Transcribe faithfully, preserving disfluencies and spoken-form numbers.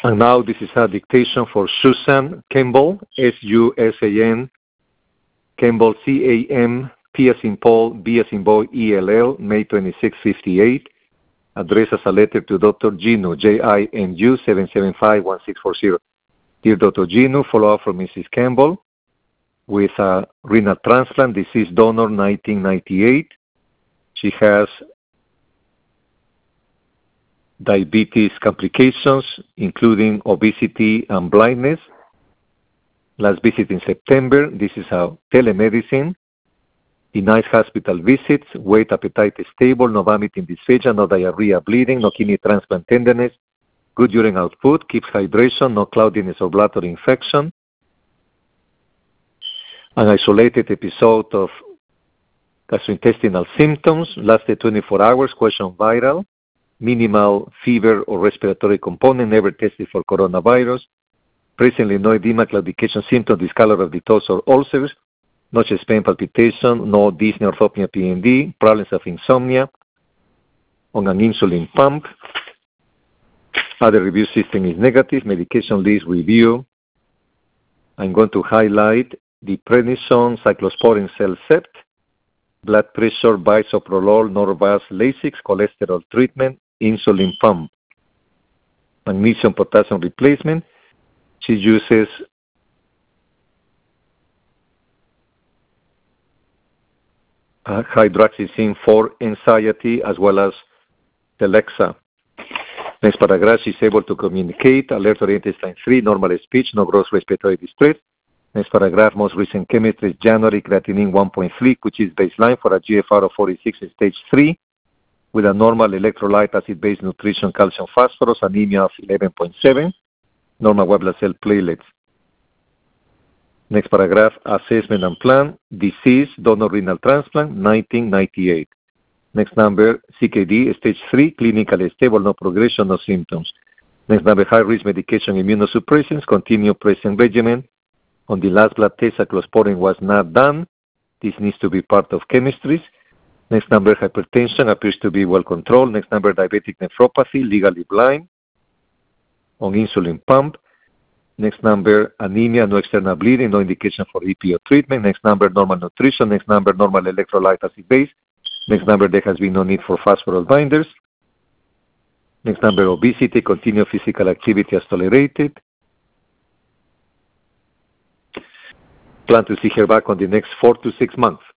And now this is a dictation for Susan Campbell, S U S A N, Campbell, C A M, P as in Paul, B as in Boy, E L L, May twenty-sixth, fifty-eight. Address as a letter to Doctor Ginu, J I N U, seven seven five one six four zero. Dear Doctor Ginu, follow-up from Missus Campbell with a renal transplant, deceased donor, nineteen ninety-eight. She has diabetes complications, including obesity and blindness. Last visit in September. This is a telemedicine. Denies hospital visits. Weight, appetite stable. No vomiting, dysphagia. No diarrhea, bleeding. No kidney transplant tenderness. Good urine output. Keeps hydration. No cloudiness or bladder infection. An isolated episode of gastrointestinal symptoms. Lasted twenty-four hours. Question viral. Minimal fever or respiratory component. Never tested for coronavirus. Presently no edema, claudication symptom, discolor of the toes or ulcers. No chest pain, palpitation. No dyspnea, orthopnea, P N D. Problems of insomnia. On an insulin pump. Other review system is negative. Medication list review. I'm going to highlight the prednisone, cyclosporin, CellCept, blood pressure, bisoprolol, Norvasc, Lasix, cholesterol treatment, insulin pump, magnesium potassium replacement. She uses uh, hydroxyzine for anxiety as well as Telexa. Next paragraph, she's able to communicate, alert-oriented sign three, normal speech, no gross respiratory distress. Next paragraph, most recent chemistry is January, creatinine one point three, which is baseline for a G F R of forty-six, stage three, with a normal electrolyte, acid-based nutrition, calcium, phosphorus, anemia of eleven point seven, normal white blood cell platelets. Next paragraph, assessment and plan, disease, donor renal transplant, nineteen ninety-eight. Next number, C K D, stage three, clinically stable, no progression, no symptoms. Next number, high-risk medication, immunosuppressants, continue present regimen. On the last blood test, cyclosporin was not done. This needs to be part of chemistries. Next number, hypertension, appears to be well controlled. Next number, diabetic nephropathy, legally blind, on insulin pump. Next number, anemia, no external bleeding, no indication for E P O treatment. Next number, normal nutrition. Next number, normal electrolyte, acid base. Next number, there has been no need for phosphorus binders. Next number, obesity, continued physical activity as tolerated. Plan to see her back on the next four to six months.